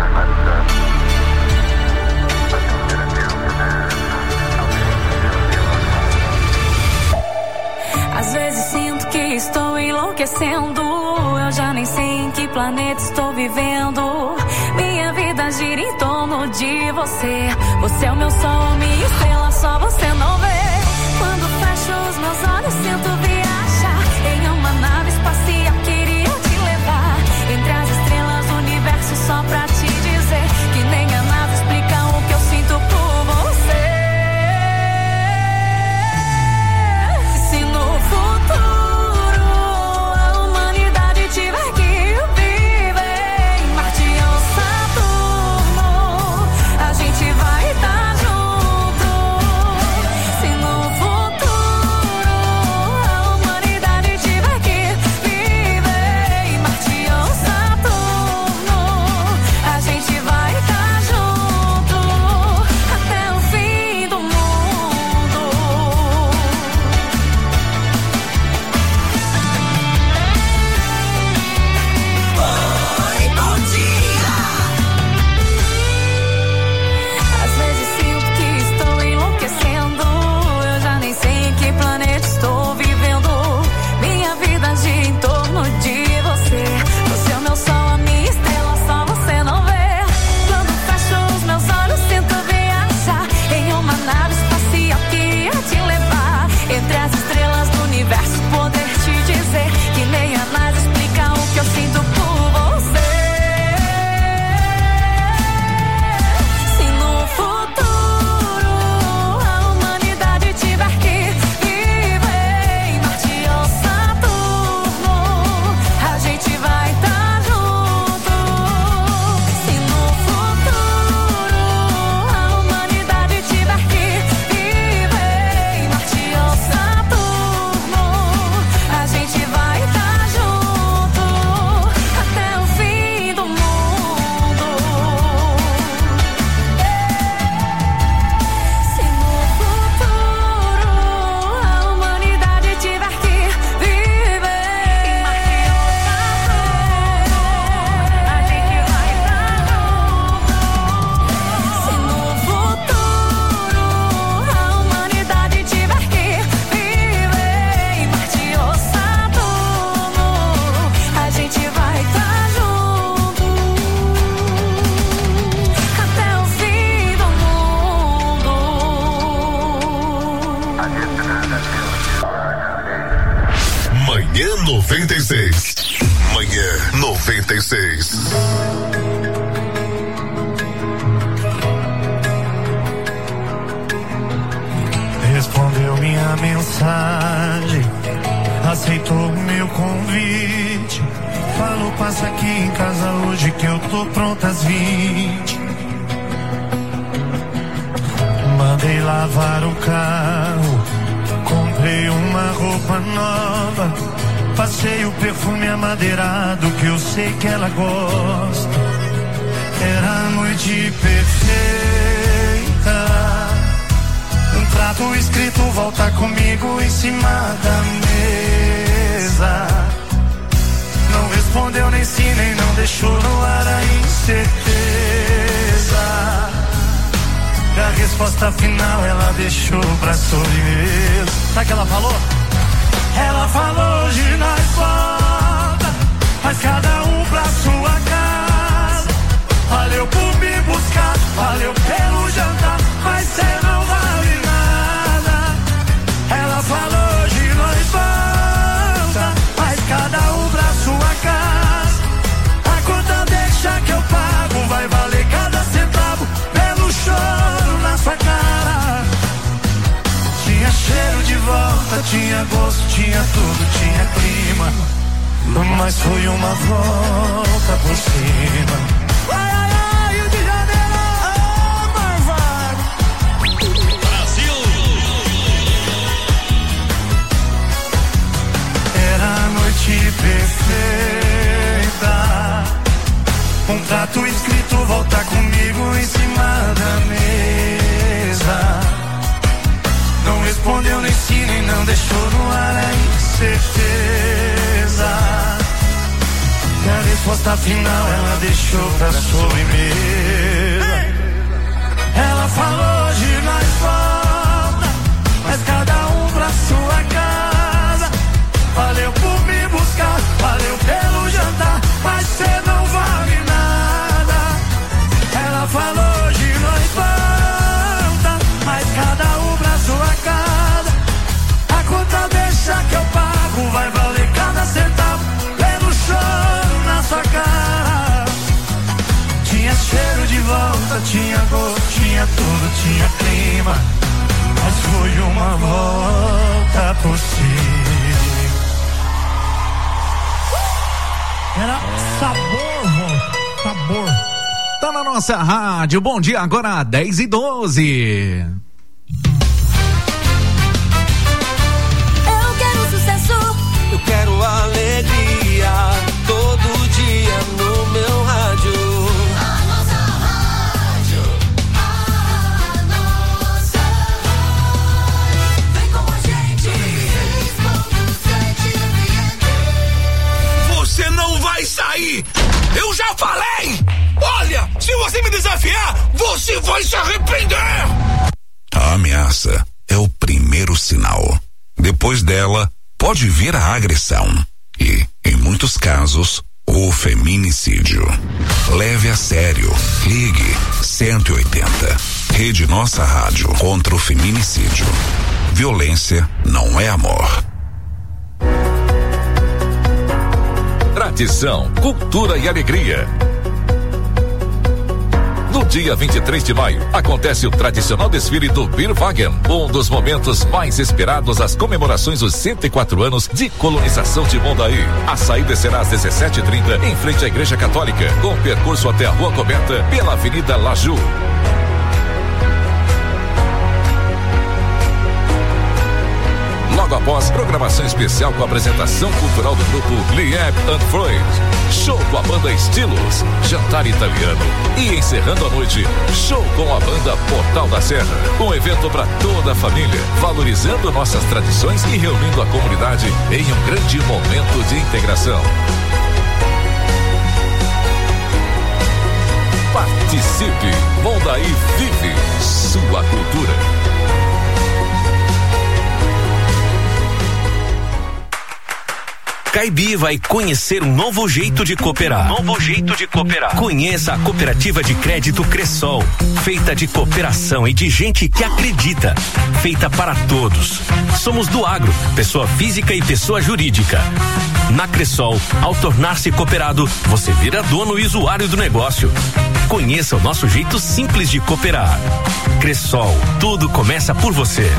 Às vezes sinto que estou enlouquecendo, eu já nem sei em que planeta estou vivendo. Minha vida gira em torno de você. Você é o meu sol, minha estrela, só você não vê. Quando fecho os meus olhos, sinto viajar em uma nave espacial, queria te levar entre as estrelas do universo, só pra te dizer que nem a nave explica o que eu sinto por você. Se no futuro a humanidade tiver que viver em Marte ou Saturno, a gente vai estar junto. Se no futuro a humanidade tiver que viver em Marte ou Saturno, a gente vai estar junto até o fim do mundo. Oi, bom dia. Às vezes sinto que estou enlouquecendo, eu já nem sei em que planeta estou vivendo. Minha vida gira em torno de você. Você é o meu sol, a minha estrela, só você não vê. Quando fecho os meus olhos, sinto viajar em uma nave espacial, queria te levar entre as estrelas do universo, poder te dizer que nem a NASA explica o que eu sinto por você. Se no futuro a humanidade tiver que viver em Marte ou Saturno, a gente vai estar junto. Se no futuro a humanidade tiver que viver em Marte ou Saturno, a gente vai estar junto até o fim do mundo. Se no futuro a humanidade tiver que viver em Marte ou Saturno, a gente vai estar junto. Se no futuro a humanidade tiver que viver em Marte ou Saturno, a gente vai estar junto até o fim do mundo. Manhã 96. Manhã 96. Respondeu minha mensagem, aceitou o meu convite. Falou, passa aqui em casa hoje que eu tô pronta às 20. Mandei lavar o carro, comprei uma roupa nova, passei o perfume amadeirado que eu sei que ela gosta. Era a noite perfeita, um trato escrito, volta comigo em cima da mesa. Não respondeu nem sim, nem não, deixou no ar a incerteza. E a resposta final ela deixou pra sobremesa. Sabe o que ela falou? Ela falou, hoje nós volta, mas cada um pra sua casa. Valeu por me buscar, valeu pelo jantar, mas cê não vale nada. Ela falou, hoje nós volta, mas cada um pra sua casa. A conta deixa que eu pago, vai valer cada centavo pelo choro na sua cara. tinha gosto, tinha tudo, tinha clima. Mas foi uma volta por cima. Ai, ai, ai, Rio de Janeiro, Marvago. Brasil. Era a noite perfeita. Um trato escrito, volta comigo em cima da mesa. Não respondeu nem sim, nem não deixou no ar a incerteza. E a resposta final ela deixou pra sobremesa. Ela falou, hoje nós volta, mas cada um pra sua casa. Valeu por me buscar, valeu pelo jantar, mas cê não vale nada. Ela falou, hoje nós volta, mas cada um pra sua casa. A conta deixa que eu pago, vai valer cada centavo. Leva o choro na sua cara. Tinha cheiro de volta, tinha gosto, tinha tudo, tinha clima. Mas foi uma volta por cima. Era sabor, sabor. Tá na nossa rádio, bom dia, agora 10h12. Eu quero sucesso, eu quero alegria, todo dia no meu rádio. A nossa rádio, a nossa rádio. Vem com a gente, 6.7 FM. Você não vai sair! Eu já falei! Olha, se você me desafiar, você vai se arrepender! A ameaça é o primeiro sinal. Depois dela, pode vir a agressão e, em muitos casos, o feminicídio. Leve a sério. Ligue 180. Rede Nossa Rádio contra o feminicídio. Violência não é amor. Tradição, cultura e alegria. No dia 23 de maio, acontece o tradicional desfile do Bierwagen, um dos momentos mais esperados às comemorações dos 104 anos de colonização de Mondaí. A saída será às 17h30 em frente à Igreja Católica, com percurso até a Rua Coberta pela Avenida Laju. Logo após, programação especial com a apresentação cultural do grupo Lieb and Freud. Show com a banda Estilos, jantar italiano. E encerrando a noite, show com a banda Portal da Serra. Um evento para toda a família, valorizando nossas tradições e reunindo a comunidade em um grande momento de integração. Participe! Mondaí vive sua cultura. Caibi vai conhecer um novo jeito de cooperar. Conheça a cooperativa de crédito Cressol, feita de cooperação e de gente que acredita, feita para todos. Somos do agro, pessoa física e pessoa jurídica. Na Cressol, ao tornar-se cooperado, você vira dono e usuário do negócio. Conheça o nosso jeito simples de cooperar. Cressol, tudo começa por você.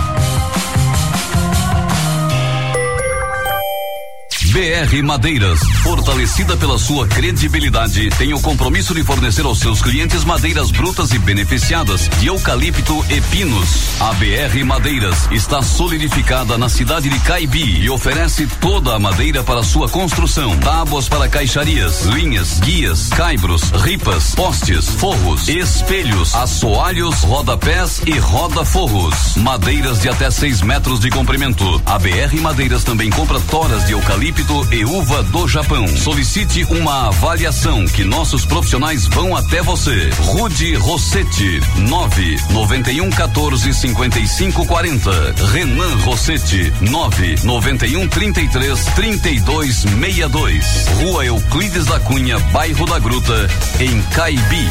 BR Madeiras, fortalecida pela sua credibilidade, tem o compromisso de fornecer aos seus clientes madeiras brutas e beneficiadas de eucalipto e pinos. A BR Madeiras está solidificada na cidade de Caibi e oferece toda a madeira para sua construção, tábuas para caixarias, linhas, guias, caibros, ripas, postes, forros, espelhos, assoalhos, rodapés e roda-forros. Madeiras de até 6 metros de comprimento. A BR Madeiras também compra toras de eucalipto e uva do Japão. Solicite uma avaliação que nossos profissionais vão até você. Rude Rossetti, 991145540. Renan Rossetti, 991333262. Rua Euclides da Cunha, bairro da Gruta, em Caibi.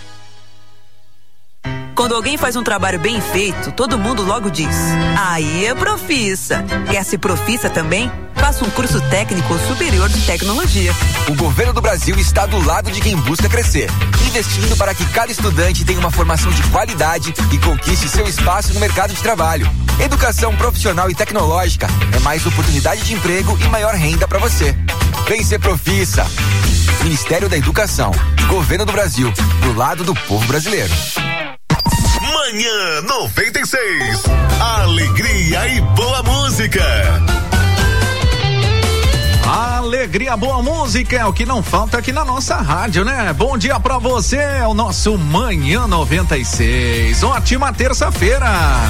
Quando alguém faz um trabalho bem feito, todo mundo logo diz: aí é profissa. Quer ser profissa também? Faça um curso técnico superior de tecnologia. O governo do Brasil está do lado de quem busca crescer. investindo para que cada estudante tenha uma formação de qualidade e conquiste seu espaço no mercado de trabalho. Educação profissional e tecnológica é mais oportunidade de emprego e maior renda para você. Vem ser Profissa. Ministério da Educação, Governo do Brasil, do lado do povo brasileiro. Manhã 96. Alegria e boa música. Alegria, boa música é o que não falta aqui na nossa rádio, né? Bom dia pra você, é o nosso Manhã 96. Ótima terça-feira.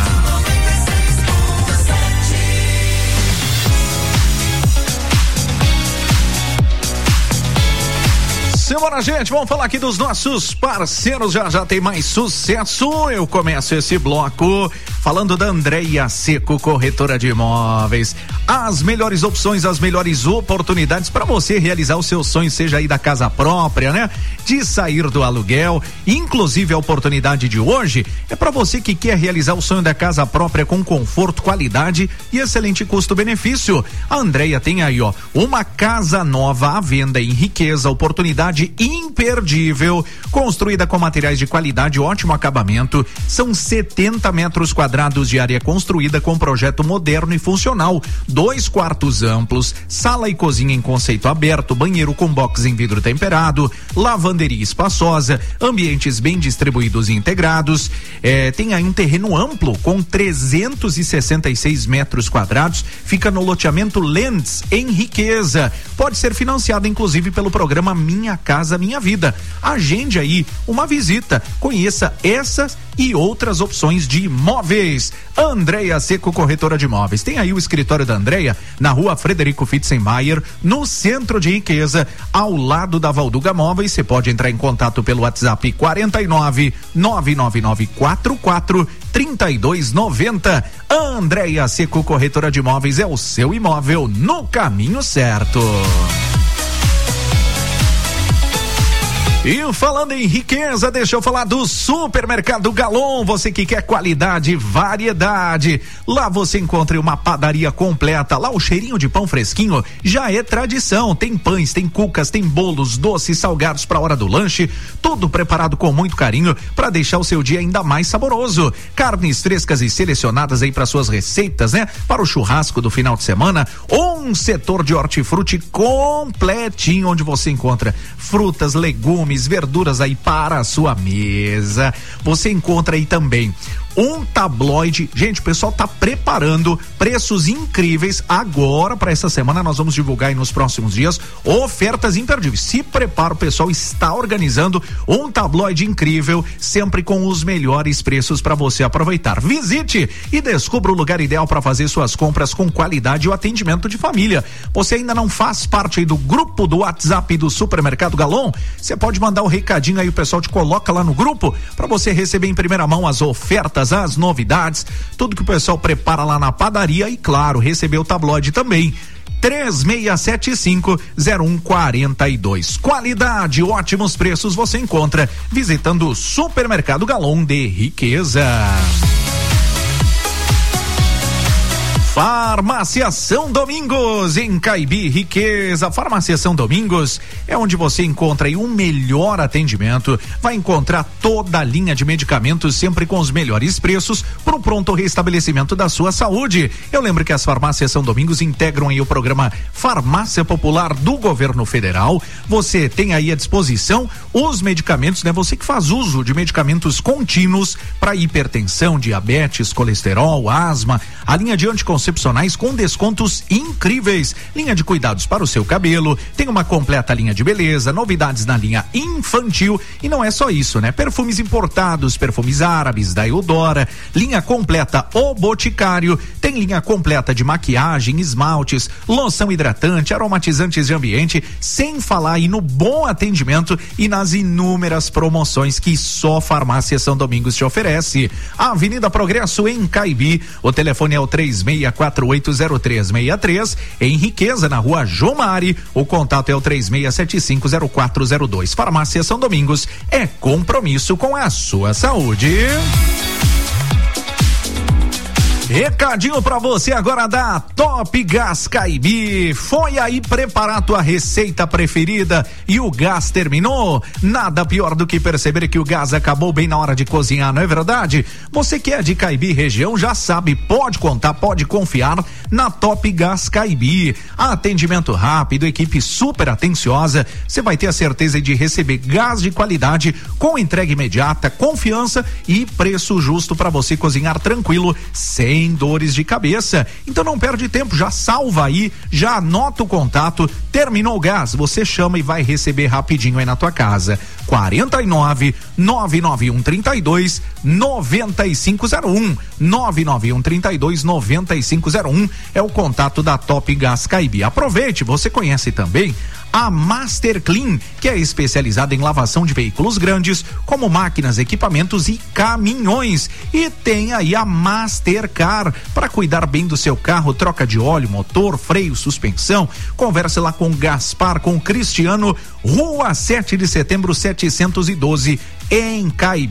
Simbora, gente, vamos falar aqui dos nossos parceiros, já tem mais sucesso. Eu começo esse bloco falando da Andréia Seco, corretora de imóveis. As melhores opções, as melhores oportunidades para você realizar o seu sonho, seja aí da casa própria, né? De sair do aluguel. Inclusive, a oportunidade de hoje é para você que quer realizar o sonho da casa própria com conforto, qualidade e excelente custo-benefício. A Andréia tem aí, ó, uma casa nova à venda em Riqueza, oportunidade imperdível, construída com materiais de qualidade, ótimo acabamento. São 70 metros quadrados de área construída com projeto moderno e funcional. 2 quartos amplos, sala e cozinha em conceito aberto, banheiro com box em vidro temperado, lavanderia espaçosa, ambientes bem distribuídos e integrados. Tem aí um terreno amplo com 366 metros quadrados. Fica no loteamento Lentes, em Riqueza. Pode ser financiado inclusive pelo programa Minha Casa Minha Vida. Agende aí uma visita, conheça essas e outras opções de imóveis. Andréia Seco, corretora de imóveis. Tem aí o escritório da Andréia na rua Frederico Fitzenmaier, no centro de Riqueza, ao lado da Valduga Móveis. Você pode entrar em contato pelo WhatsApp 49 99944 3290. Andréia Seco, corretora de imóveis, é o seu imóvel no caminho certo. E falando em Riqueza, deixa eu falar do Supermercado Galon. Você que quer qualidade e variedade, lá você encontra uma padaria completa. Lá o cheirinho de pão fresquinho já é tradição. Tem pães, tem cucas, tem bolos, doces, salgados para a hora do lanche, tudo preparado com muito carinho para deixar o seu dia ainda mais saboroso. Carnes frescas e selecionadas aí para suas receitas, né? Para o churrasco do final de semana. Um setor de hortifruti completinho, onde você encontra frutas, legumes, verduras aí para a sua mesa. Você encontra aí também um tabloide. Gente, o pessoal tá preparando preços incríveis agora para essa semana. Nós vamos divulgar aí nos próximos dias ofertas imperdíveis. Se prepara, o pessoal está organizando um tabloide incrível, sempre com os melhores preços para você aproveitar. Visite e descubra o lugar ideal para fazer suas compras com qualidade e o atendimento de família. Você ainda não faz parte aí do grupo do WhatsApp do Supermercado Galon? Você pode mandar o recadinho aí, o pessoal te coloca lá no grupo para você receber em primeira mão as ofertas, as novidades, tudo que o pessoal prepara lá na padaria e, claro, receber o tabloide também. 3675-0142. Qualidade, ótimos preços você encontra visitando o Supermercado Galon de Riqueza. Farmácia São Domingos, em Caibi, Riqueza. Farmácia São Domingos é onde você encontra aí um melhor atendimento. Vai encontrar toda a linha de medicamentos, sempre com os melhores preços, para o pronto restabelecimento da sua saúde. Eu lembro que as Farmácias São Domingos integram aí o programa Farmácia Popular do Governo Federal. Você tem aí à disposição os medicamentos, né? Você que faz uso de medicamentos contínuos para hipertensão, diabetes, colesterol, asma, a linha de anticoncepcionais com descontos incríveis, linha de cuidados para o seu cabelo, tem uma completa linha de beleza, novidades na linha infantil e não é só isso, né? Perfumes importados, perfumes árabes da Eudora, linha completa O Boticário, tem linha completa de maquiagem, esmaltes, loção hidratante, aromatizantes de ambiente, sem falar aí no bom atendimento e nas inúmeras promoções que só Farmácia São Domingos te oferece. A Avenida Progresso em Caibi, o telefone é o 36480363, em Riqueza, na rua João Mari, o contato é o 36750402. Farmácia São Domingos, é compromisso com a sua saúde. Recadinho pra você agora da Top Gás Caibi. Foi aí preparar tua receita preferida e o gás terminou? Nada pior do que perceber que o gás acabou bem na hora de cozinhar, não é verdade? Você que é de Caibi região já sabe, pode contar, pode confiar na Top Gás Caibi. Atendimento rápido, equipe super atenciosa, você vai ter a certeza de receber gás de qualidade com entrega imediata, confiança e preço justo para você cozinhar tranquilo, sem dores de cabeça. Então não perde tempo, já salva aí, já anota o contato, terminou o gás, você chama e vai receber rapidinho aí na tua casa. 49 991 32 9501 991 32 9501 é o contato da Top Gás Caibi. Aproveite, você conhece também a Master Clean, que é especializada em lavação de veículos grandes, como máquinas, equipamentos e caminhões. E tem aí a Mastercar para cuidar bem do seu carro, troca de óleo, motor, freio, suspensão. Converse lá com Gaspar, com Cristiano, Rua 7 de Setembro 712, em Caibi.